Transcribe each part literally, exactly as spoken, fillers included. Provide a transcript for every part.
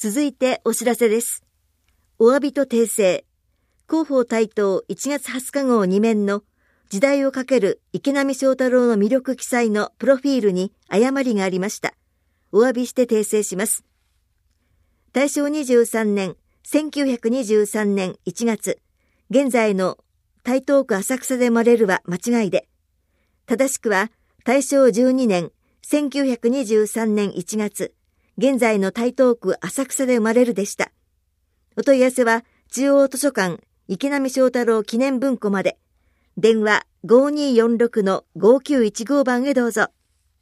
続いてお知らせです。お詫びと訂正。広報台頭いちがつはつか号に面の時代をかける池波正太郎の魅力記載のプロフィールに誤りがありました。お詫びして訂正します。たいしょうにじゅうさんねん、せんきゅうひゃくにじゅうさんねんいちがつ、現在の台東区浅草で生まれるは間違いで、正しくはたいしょうじゅうにねん、せんきゅうひゃくにじゅうさんねんいちがつ、現在の台東区浅草で生まれるでした。お問い合わせは中央図書館池波正太郎記念文庫まで。電話 ごーにーよんろくのごきゅういちご 番へどうぞ。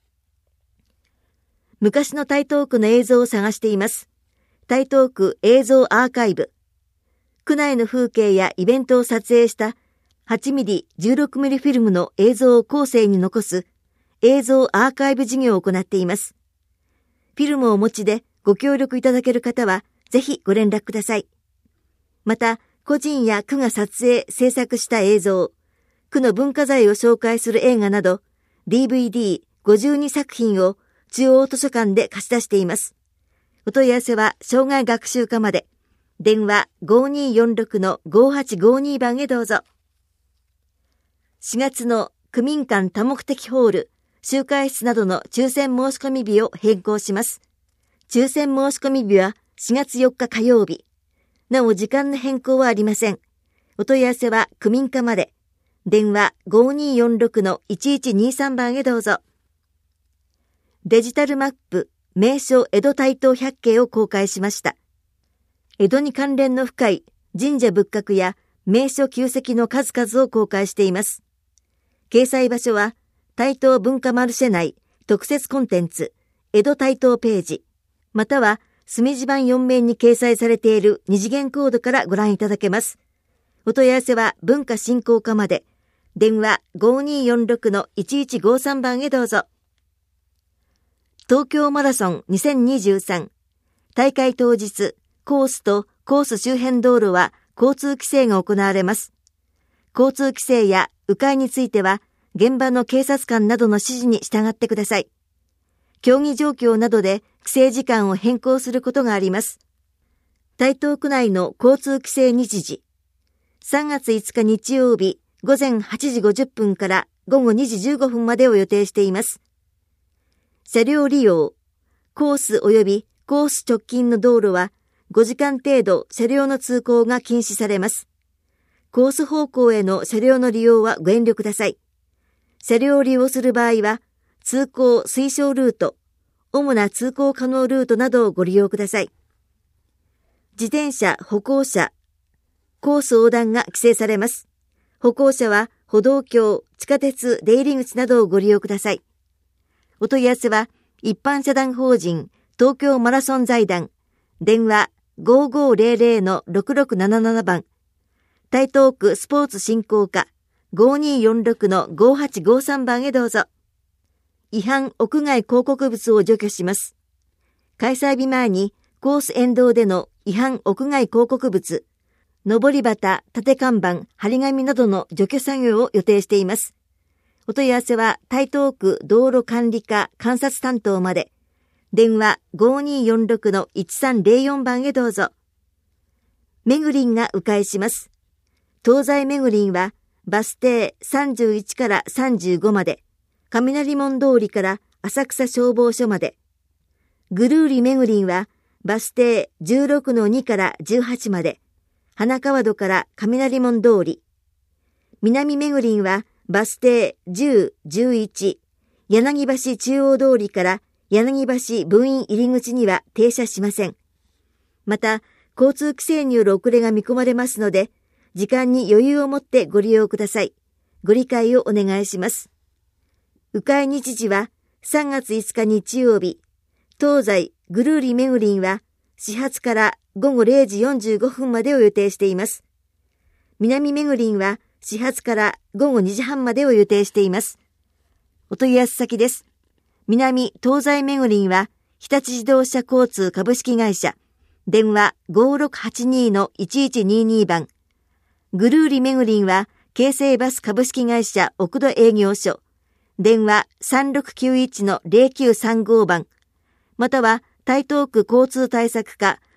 昔の台東区の映像を探しています。台東区映像アーカイブ。区内の風景やイベントを撮影したはちミリ、じゅうろくミリフィルムの映像を後世に残す映像アーカイブ事業を行っています。フィルムをお持ちでご協力いただける方はぜひご連絡ください。また、個人や区が撮影、制作した映像、区の文化財を紹介する映画など ディーブイディーごじゅうに 作品を中央図書館で貸し出しています。お問い合わせは生涯学習課まで。電話 ごーにーよんろくのごはちごに 番へどうぞ。しがつの区民館多目的ホール、集会室などの抽選申し込み日を変更します。抽選申し込み日はしがつよっか火曜日。なお時間の変更はありません。お問い合わせは区民課まで。電話 ごーにーよんろくのいちいちにさん 番へどうぞ。デジタルマップ、名所江戸台東百景を公開しました。江戸に関連の深い神社仏閣や名所旧跡の数々を公開しています。掲載場所は台東文化マルシェ内特設コンテンツ江戸台東ページ、または隅地版よん面に掲載されている二次元コードからご覧いただけます。お問い合わせは文化振興課まで。電話 ごーにーよんろくのいちいちごさん 番へどうぞ。東京マラソンにせんにじゅうさん大会当日、コースとコース周辺道路は交通規制が行われます。交通規制や迂回については現場の警察官などの指示に従ってください。競技状況などで規制時間を変更することがあります。台東区内の交通規制日時、さんがついつか日曜日ごぜんはちじごじゅっぷんからごごにじじゅうごふんまでを予定しています。車両利用、コース及びコース直近の道路はごじかん程度車両の通行が禁止されます。コース方向への車両の利用はご遠慮ください。車両を利用する場合は通行推奨ルート、主な通行可能ルートなどをご利用ください。自転車、歩行者、コース横断が規制されます。歩行者は歩道橋、地下鉄出入り口などをご利用ください。お問い合わせは一般社団法人東京マラソン財団、電話 ごーごーぜろぜろのろくろくなななな 番、台東区スポーツ振興課 ごーにーよんろくのごはちごさん 番へどうぞ。違反屋外広告物を除去します。開催日前にコース沿道での違反屋外広告物、上り旗、立看板、張り紙などの除去作業を予定しています。お問い合わせは台東区道路管理課監察担当まで。電話 ごーにーよんろくのいちさんぜろよん 番へどうぞ。めぐりんが迂回します。東西めぐりんはバス停さんじゅういちからさんじゅうごまで、雷門通りから浅草消防署まで。ぐるーりめぐりんはバス停じゅうろくのにからじゅうはちまで、花川戸から雷門通り。南めぐりんはバス停じゅう、じゅういち、柳橋中央通りから柳橋分院入り口には停車しません。また、交通規制による遅れが見込まれますので、時間に余裕を持ってご利用ください。ご理解をお願いします。迂回日時はさんがついつか日曜日、東西ぐるーりめぐりんは始発からごごれいじよんじゅうごふんまでを予定しています。南めぐりんは始発からごごにじはんまでを予定しています。お問い合わせ先です。南東西めぐりんは日立自動車交通株式会社、電話 ごーろくはちにのいちいちにに 番、ぐるーりめぐりんは京成バス株式会社奥戸営業所、電話 さんろくきゅういちのぜろきゅうさんご 番、または台東区交通対策課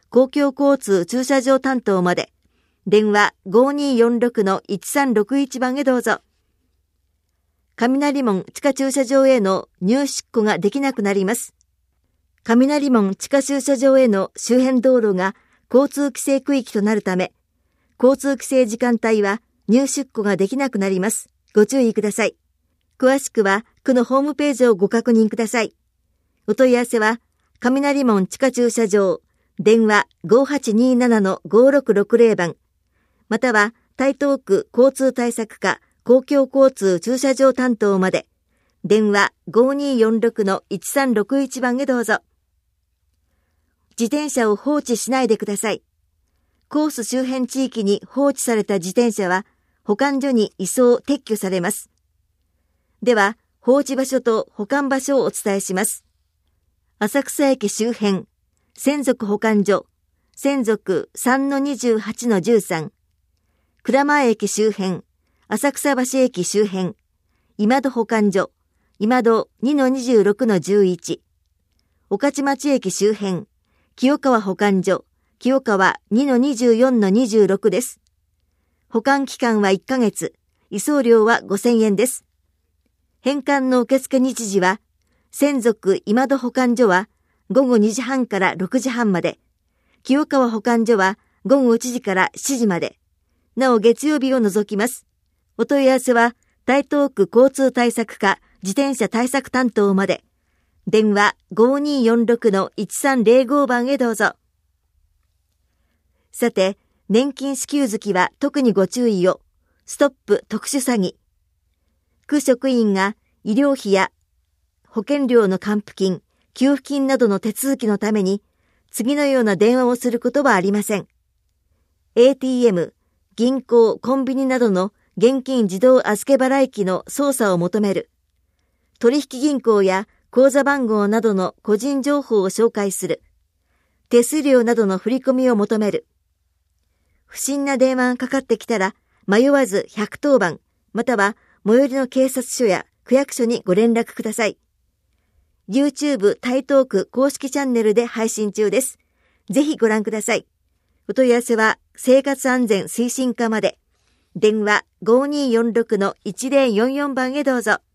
公共交通駐車場担当まで、電話 ごにーよんろくのいちさんろくいち 番へどうぞ。雷門地下駐車場への入出庫ができなくなります。雷門地下駐車場への周辺道路が交通規制区域となるため、交通規制時間帯は入出庫ができなくなります。ご注意ください。詳しくは区のホームページをご確認ください。お問い合わせは、雷門地下駐車場、電話 ごはちにーななのごろくろくぜろ 番、または台東区交通対策課公共交通駐車場担当まで、電話 ごにーよんろくのいちさんろくいち 番へどうぞ。自転車を放置しないでください。コース周辺地域に放置された自転車は保管所に移送撤去されます。では、放置場所と保管場所をお伝えします。浅草駅周辺、専属保管所、専属 さんのにじゅうはちのじゅうさん、蔵前駅周辺、浅草橋駅周辺、今戸保管所、今戸 にのにじゅうろくのじゅういち、御徒町駅周辺、清川保管所、清川 にのにじゅうよんのにじゅうろくです。保管期間はいっかげつ、移送料はごせんえんです。返還の受付日時は、専属今戸保管所はごごにじはんからろくじはんまで、清川保管所はごごいちじからしちじまで、なお月曜日を除きます。お問い合わせは、台東区交通対策課自転車対策担当まで、電話 ごにーよんろくのいちさんぜろご 番へどうぞ。さて、年金支給月は特にご注意を。ストップ特殊詐欺。区職員が医療費や保険料の還付金、給付金などの手続きのために次のような電話をすることはありません。エーティーエム、銀行、コンビニなどの現金自動預け払い機の操作を求める。取引銀行や口座番号などの個人情報を紹介する。手数料などの振り込みを求める。不審な電話がかかってきたら迷わずひゃくとおばん、または最寄りの警察署や区役所にご連絡ください。YouTube 台東区公式チャンネルで配信中です。ぜひご覧ください。お問い合わせは生活安全推進課まで。電話 ごにーよんろくのいちぜろよんよん 番へどうぞ。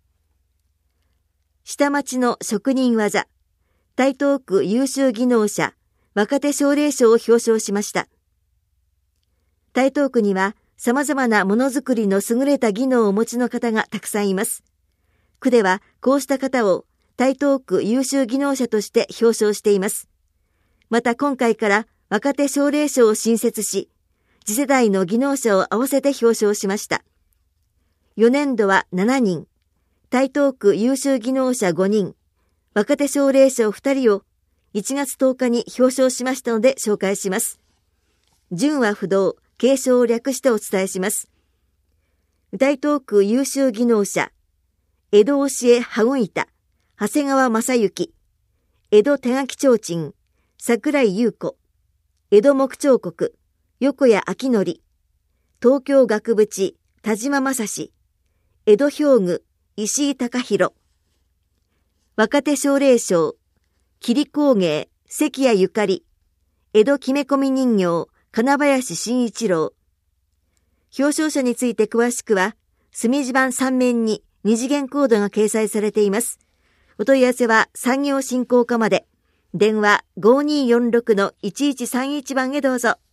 下町の職人技。台東区優秀技能者若手奨励賞を表彰しました。台東区には様々なものづくりの優れた技能をお持ちの方がたくさんいます。区ではこうした方を台東区優秀技能者として表彰しています。また今回から若手奨励賞を新設し、次世代の技能者を合わせて表彰しました。よねんどはしちにん、台東区優秀技能者ごにん、若手奨励賞ふたりをいちがつとおかに表彰しましたので紹介します。順は不動、継承を略してお伝えします。台東区優秀技能者、江戸教え羽子板、長谷川正幸、江戸手書き提灯、桜井優子、江戸木彫刻、横谷明則、東京額縁、田島正史、江戸表具、石井隆弘、若手奨励賞、桐工芸、関谷ゆかり、江戸決め込み人形、金林慎一郎。表彰者について詳しくは、墨字版さんめんに二次元コードが掲載されています。お問い合わせは産業振興課まで。電話 ごにーよんろくのいちいちさんいち 番へどうぞ。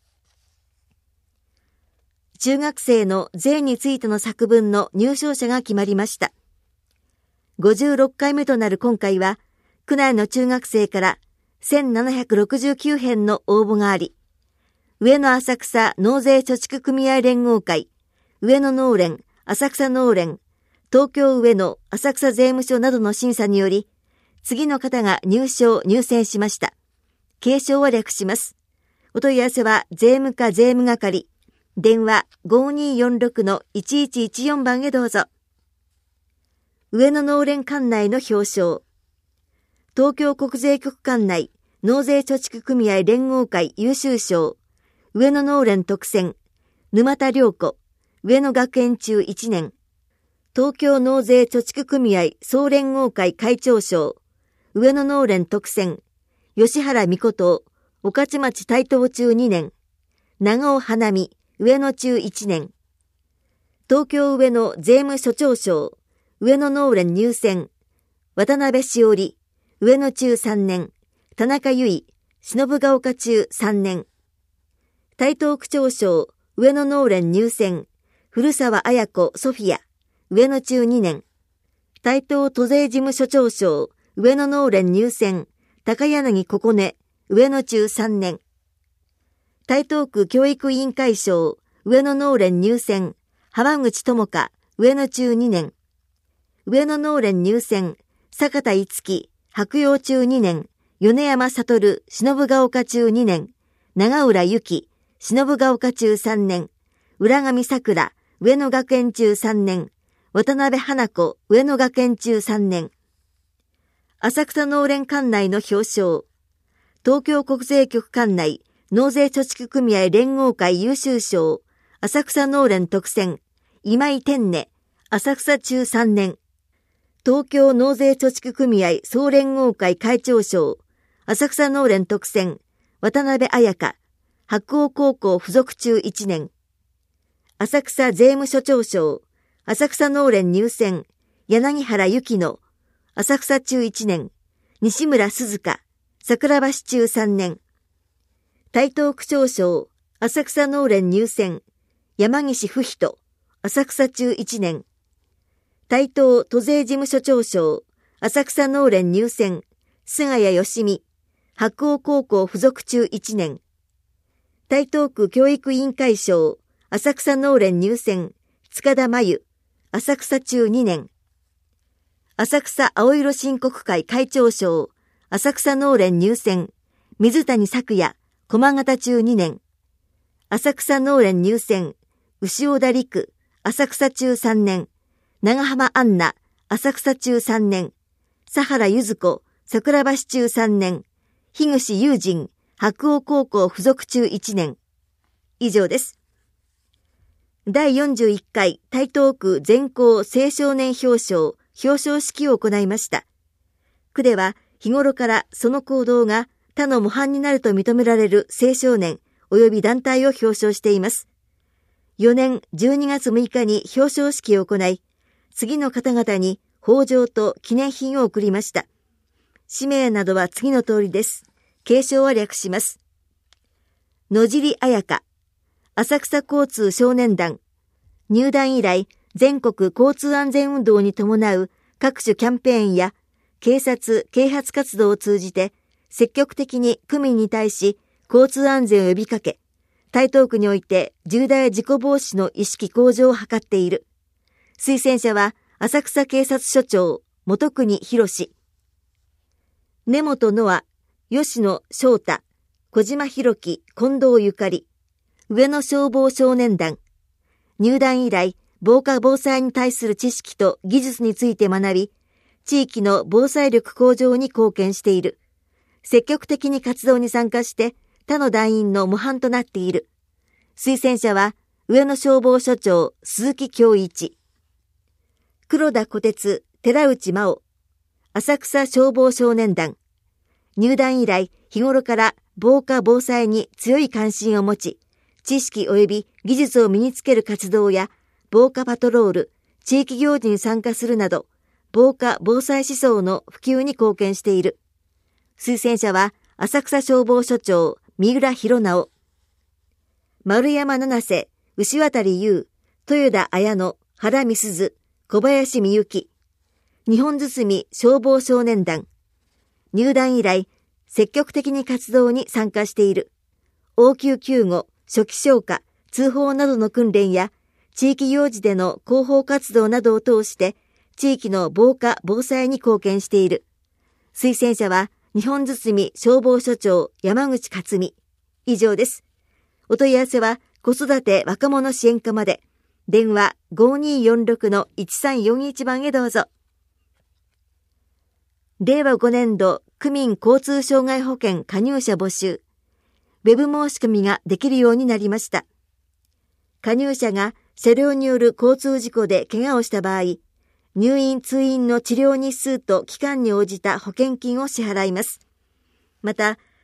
中学生の税についての作文の入賞者が決まりました。ごじゅうろっかいめとなる今回は、区内の中学生からせんななひゃくろくじゅうきゅうへんの応募があり、上野浅草納税貯蓄組合連合会、上野農連、浅草農連、東京上野浅草税務署などの審査により、次の方が入賞・入選しました。継承は略します。お問い合わせは税務課税務係、電話 ごにーよんろくのいちいちいちよん 番へどうぞ。上野農連管内の表彰。東京国税局管内納税貯蓄組合連合会優秀賞。上野農連特選、沼田良子、上野学園中いちねん、東京納税貯蓄組合総連合会会長賞、上野農連特選、吉原美琴、 御徒町台東中にねん、長尾花見、上野中いちねん。東京上野税務署長賞、上野農連入選、渡辺しおり、上野中さんねん、田中由衣、忍ヶ丘中さんねん。台東区長賞、上野農連入選、古澤綾子ソフィア、上野中にねん。台東都税事務所長賞、上野農連入選、高柳ここね、上野中さんねん。台東区教育委員会賞、上野農連入選、浜口智香、上野中にねん。上野農連入選、坂田五木、白陽中にねん、米山悟、忍ヶ丘中にねん、長浦由紀、忍ヶ丘中さんねん、浦上桜、上野学園中さんねん、渡辺花子、上野学園中さんねん。浅草農連管内の表彰、東京国税局管内、納税貯蓄組合連合会優秀賞、浅草農連特選、今井天音、浅草中さんねん。東京納税貯蓄組合総連合会会長賞、浅草農連特選、渡辺彩香、白鴎高校附属中いちねん。浅草税務署長賞、浅草農連入選、柳原由紀乃、浅草中いちねん、西村鈴香、桜橋中さんねん。台東区長賞、浅草農連入選、山岸不人、浅草中いちねん。台東都税事務所長賞、浅草農連入選、菅谷義美、白鴎高校附属中いちねん。台東区教育委員会賞、浅草農連入選、塚田真由、浅草中にねん。浅草青色申告会会長賞、浅草農連入選、水谷咲也、駒形中にねん。浅草農連入選、牛尾田陸、浅草中さんねん。長浜アンナ、浅草中さんねん。佐原ゆず子、桜橋中さんねん。樋口雄人、白鴎高校附属中いちねん。以上です。だいよんじゅういっかい台東区全校青少年表彰、表彰式を行いました。区では日頃からその行動が他の模範になると認められる青少年及び団体を表彰しています。よねんじゅうにがつむいかに表彰式を行い、次の方々に褒状と記念品を贈りました。氏名などは次の通りです。継承は略します。野尻彩香、浅草交通少年団。入団以来、全国交通安全運動に伴う各種キャンペーンや警察・啓発活動を通じて積極的に区民に対し交通安全を呼びかけ、台東区において重大事故防止の意識向上を図っている。推薦者は浅草警察署長、本国博。根本ノア、吉野翔太、小島弘樹、近藤ゆかり。上野消防少年団。入団以来、防火防災に対する知識と技術について学び、地域の防災力向上に貢献している。積極的に活動に参加して他の団員の模範となっている。推薦者は上野消防署長、鈴木恭一。黒田虎鉄、寺内真央。浅草消防少年団。入団以来、日頃から防火防災に強い関心を持ち、知識及び技術を身につける活動や、防火パトロール、地域行事に参加するなど、防火防災思想の普及に貢献している。推薦者は、浅草消防署長、三浦博直。丸山七瀬、牛渡優、豊田綾乃、原美鈴、小林美幸。日本堤消防少年団。入団以来、積極的に活動に参加している。応急救護、初期消火、通報などの訓練や、地域行事での広報活動などを通して、地域の防火・防災に貢献している。推薦者は、日本堤消防署長、山口克美。以上です。お問い合わせは、子育て若者支援課まで。電話 ごにーよんろくのいちさんよんいち 番へどうぞ。れいわごねんど区民交通障害保険加入者募集。ウェブ申し込みができるようになりました。加入者が車両による交通事故で怪我をした場合、入院通院の治療日数と期間に応じた保険金を支払います。また、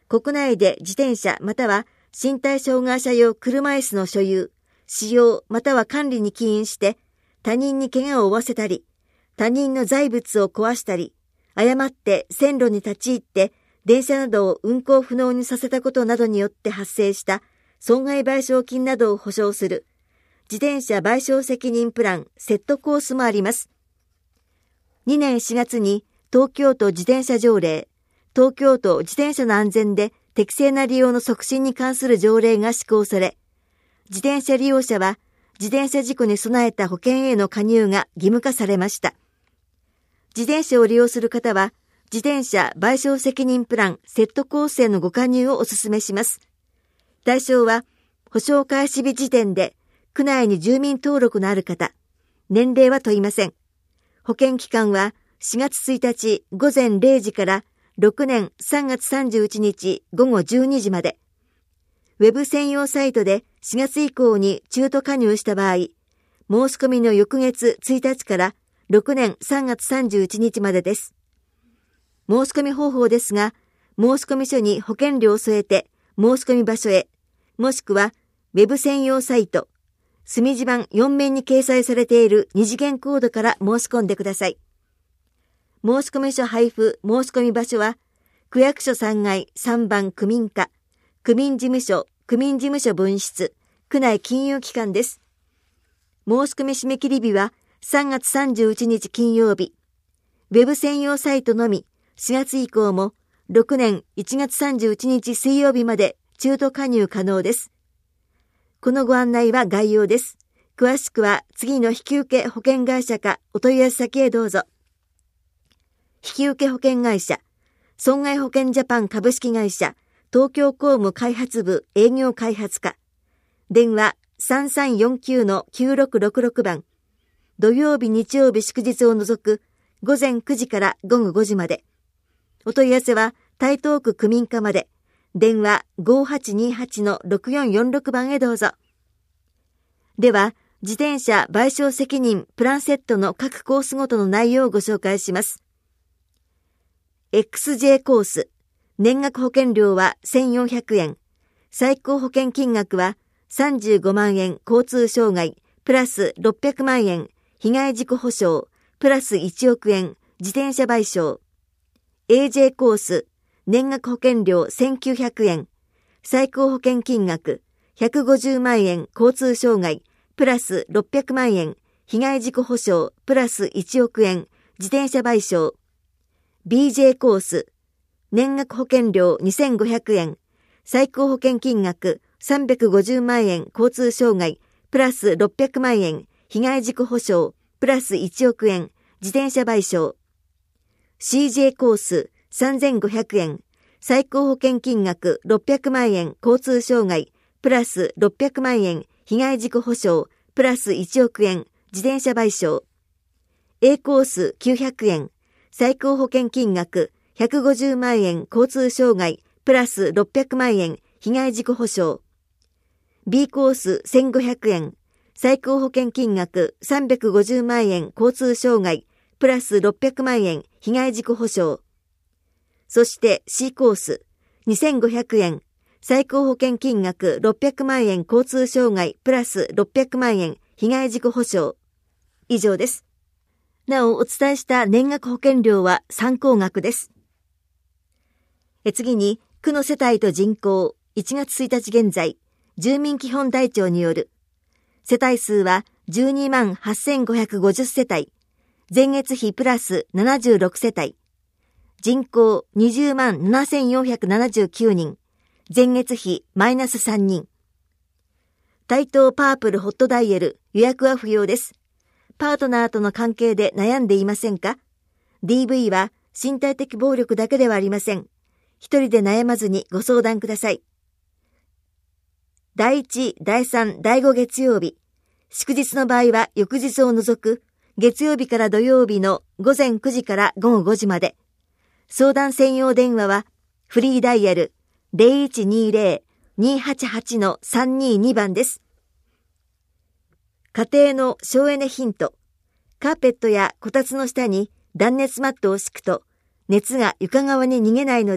国内で自転車または身体障害者用車椅子の所有、使用または管理に起因して他人に怪我を負わせたり、他人の財物を壊したり、誤って線路に立ち入って電車などを運行不能にさせたことなどによって発生した損害賠償金などを補償する自転車賠償責任プランセットコースもあります。にねんしがつに東京都自転車条例、東京都自転車の安全で適正な利用の促進に関する条例が施行され、自転車利用者は自転車事故に備えた保険への加入が義務化されました。自転車を利用する方は、自転車賠償責任プランセットコースへのご加入をお勧めします。対象は、保証開始日時点で、区内に住民登録のある方、年齢は問いません。保険期間はしがつついたちごぜんれいじからろくねんさんがつさんじゅういちにちごごじゅうにじまで。ウェブ専用サイトでしがつ以降に中途加入した場合、申し込みの翌月ついたちからろくねんさんがつさんじゅういちにちまでです。申し込み方法ですが、申込書に保険料を添えて申し込み場所へ、もしくはウェブ専用サイト、墨字盤よんめんに掲載されている二次元コードから申し込んでください。申込書配布申し込み場所は、区役所さんがいさんばん区民課、区民事務所、区民事務所分室、区内金融機関です。申し込み締め切り日はさんがつさんじゅういちにち金曜日。ウェブ専用サイトのみ、しがつ以降もろくねんいちがつさんじゅういちにち水曜日まで中途加入可能です。このご案内は概要です。詳しくは次の引き受け保険会社かお問い合わせ先へどうぞ。引き受け保険会社、損害保険ジャパン株式会社、東京工務開発部営業開発課。電話さんさんよんきゅうのきゅうろくろくろくばん。土曜日、日曜日、祝日を除くごぜんくじからごごごじまで。お問い合わせは台東区区民課まで。電話ごはちにはちのろくよんよんろくばんへどうぞ。では、自転車賠償責任プランセットの各コースごとの内容をご紹介します。エックスジェー コース、年額保険料はせんよんひゃくえん、最高保険金額はさんじゅうごまんえん交通障害、プラスろっぴゃくまんえん被害事故保障、プラスいちおくえん自転車賠償。エージェー コース、年額保険料せんきゅうひゃくえん、最高保険金額ひゃくごじゅうまんえん交通障害、プラスろっぴゃくまんえん被害事故保障、プラスいちおくえん自転車賠償。ビージェー コース、年額保険料にせんごひゃくえん、最高保険金額さんびゃくごじゅうまんえん交通障害、プラスろっぴゃくまんえん被害事故保障、プラスいちおくえん自転車賠償。シージェー コースさんぜんごひゃくえん、最高保険金額ろっぴゃくまんえん交通障害、プラスろっぴゃくまんえん被害事故保障、プラスいちおくえん自転車賠償。A コースきゅうひゃくえん、最高保険金額ひゃくごじゅうまんえん交通障害、プラスろっぴゃくまんえん被害事故保障。B コースせんごひゃくえん、最高保険金額さんびゃくごじゅうまんえん交通障害、プラスろっぴゃくまんえん被害事故保障。そして C コースにせんごひゃくえん、最高保険金額ろっぴゃくまんえん交通障害、プラスろっぴゃくまんえん被害事故保障。以上です。なお、お伝えした年額保険料は参考額です。え次に、区の世帯と人口、いちがつついたち現在、住民基本台帳による、世帯数はじゅうにまんはっせんごひゃくごじゅっせたい、前月比プラスななじゅうろくせたい、人口にじゅうまんななせんよんひゃくななじゅうきゅうにん、前月比マイナスさんにん。台東パープルホットダイヤル、予約は不要です。パートナーとの関係で悩んでいませんか？ ディーブイ は身体的暴力だけではありません。一人で悩まずにご相談ください。だいいち、だいさん、だいご月曜日。祝日の場合は翌日を除く月曜日から土曜日のごぜんくじからごごごじまで。相談専用電話はフリーダイヤル ゼロいちにゼロ にはちはち のさんににばんです。家庭の省エネヒント。カーペットやこたつの下に断熱マットを敷くと熱が床側に逃げないので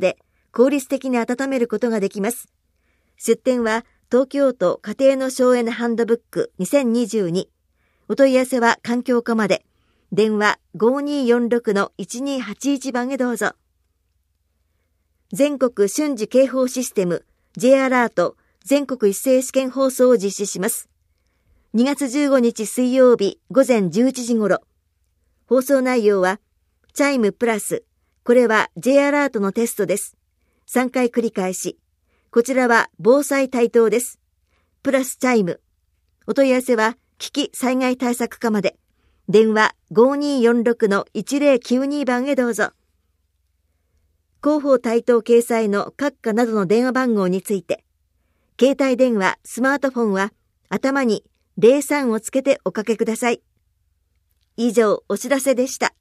効率的に温めることができます。出典は東京都家庭の省エネハンドブックにせんにじゅうに。お問い合わせは環境課まで。電話 ごーにーよんろくのいちにーはちいち 番へどうぞ。全国瞬時警報システム J アラート全国一斉試験放送を実施します。にがつじゅうごにち水曜日午前じゅういちじ頃。放送内容はチャイムプラス、これは J アラートのテストです。さんかい繰り返し。こちらは防災対等です。プラスチャイム。お問い合わせは危機災害対策課まで。電話 ごーにーよんろくのいちぜろきゅうに 番へどうぞ。広報対等掲載の各課などの電話番号について、携帯電話、スマートフォンは頭にゼロさんをつけておかけください。以上、お知らせでした。